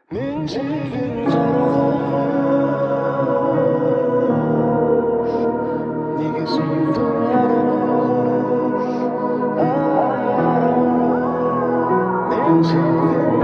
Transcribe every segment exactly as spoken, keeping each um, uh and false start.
Мен сүйген қара неге сүйдің мен сүйген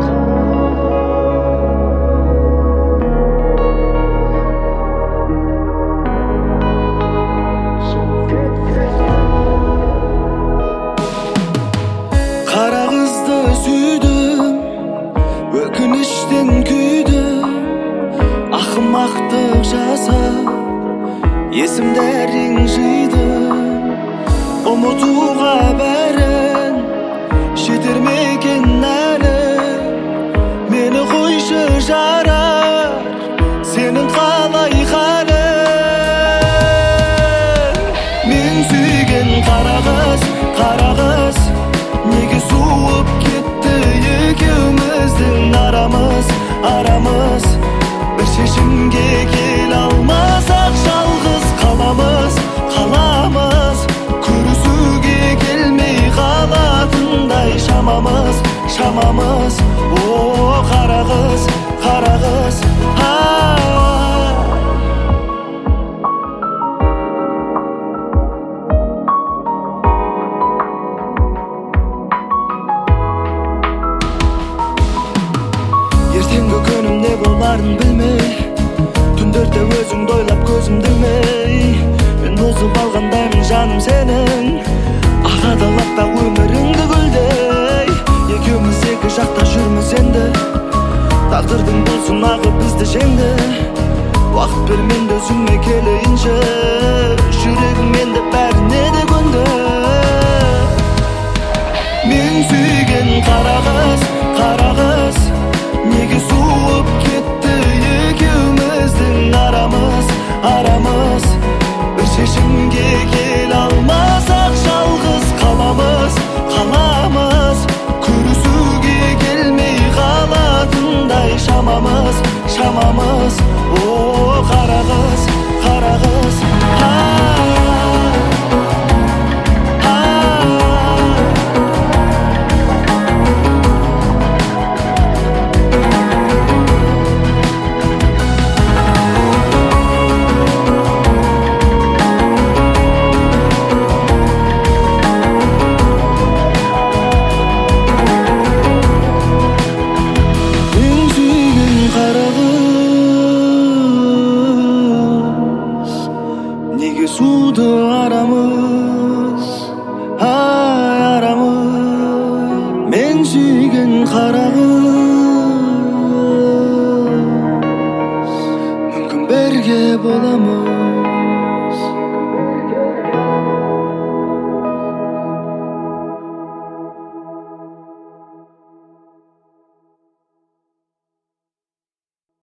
қара қызды сүйдім, өкініштен күйдім, ақымақтық жасап есімдерін жидым. Ұмытуға бәрін жетер ме екен әлі? Мені қойшы жарар, сенің қалай халің? Мен сүйген қара қыз, қара қыз, неге суып кетті екеуміздің арамыз, арамыз? Бір шешімге келе алмасақ жалғыз қаламыз, қаламыз. Көрісуге келмей қалатындай шамамыз, шамамыз. О, қара қыз, қара қыз, ертеңгі күнім не боларын білмей, түндерде өзіңді ойлап көзімді ілмей, мен бұзып алғандаймын жаным сенің, ағадалап та өміріңді гүлдей. Екеуміз екі жақта жүрміз енді, тағдырдың бұл сынағы бізді жеңді. Уақыт бер менде үзілмей келейінші, жүрегім енді бәріне де көнді. Мен сүйген қара қыз, қара қыз, неге суып кетті екеуміздің арамыз, арамыз? Бір шешімге келе алмасақ жалғыз қаламыз, қаламыз. Көрісуге келмей қалатындай шамамыз, шамамыз. О, қара қыз, қара қыз, неге суды арамыз, ай арамыз? Мен сүйген қара қыз, мүмкін бірге боламыз.